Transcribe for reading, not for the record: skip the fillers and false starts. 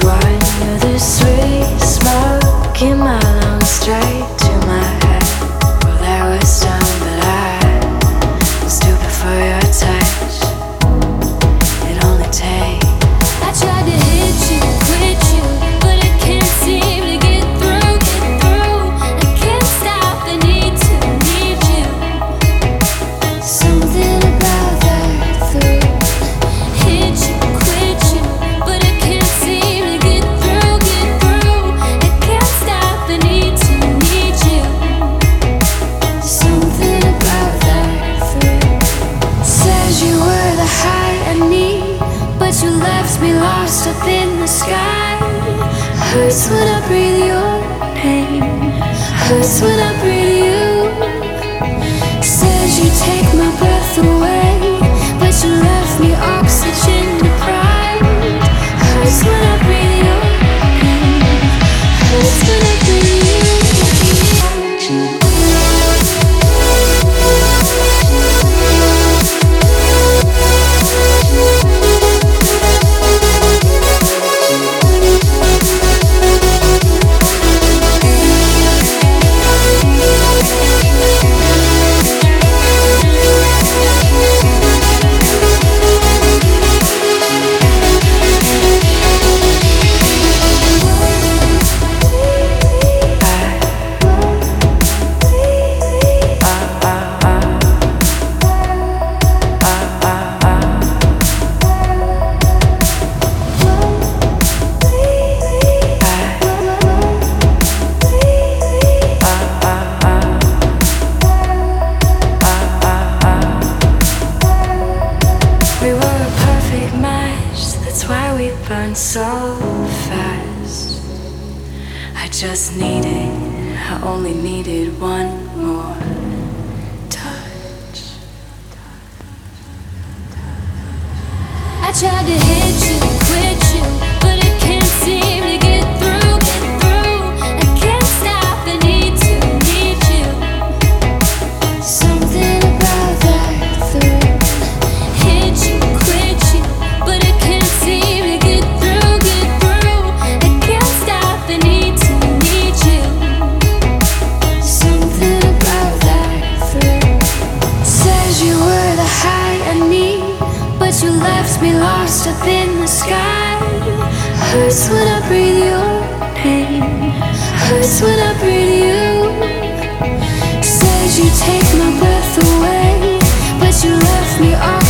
one. You're the sweet smoke in my lungs, straight to my head. Well, there was time, but I was stupid for your touch. It only takes. I tried to hit you, quit you, but I can't seem to get through, get through. I can't stop the need to need you. Something about that through. Hit you, quit you, but I can't seem to get through, get through. I can't stop the need to need you. Something about that through. Says you were the high I need, but you left me lost up in the sky. Hurts when I breathe your pain. Hurts when I breathe you. Says you take my breath away, but you left me oxygen deprived. Hurts when I breathe your pain. Hurts when I breathe you. We were a perfect match, that's why we burned so fast. I only needed one more touch. I tried to hit you, quit you, but I can't seem to get through, get through. I can't stop the need to need you. Something about that through. Hit you, quit you, but I can't seem to get through, get through. I can't stop the need to need you. Something about that through. Says you were the high I need, but you left me lost up in the sky. Hurts when I breathe your pain. Hurts when I breathe you. Says you take my breath away, but you left me all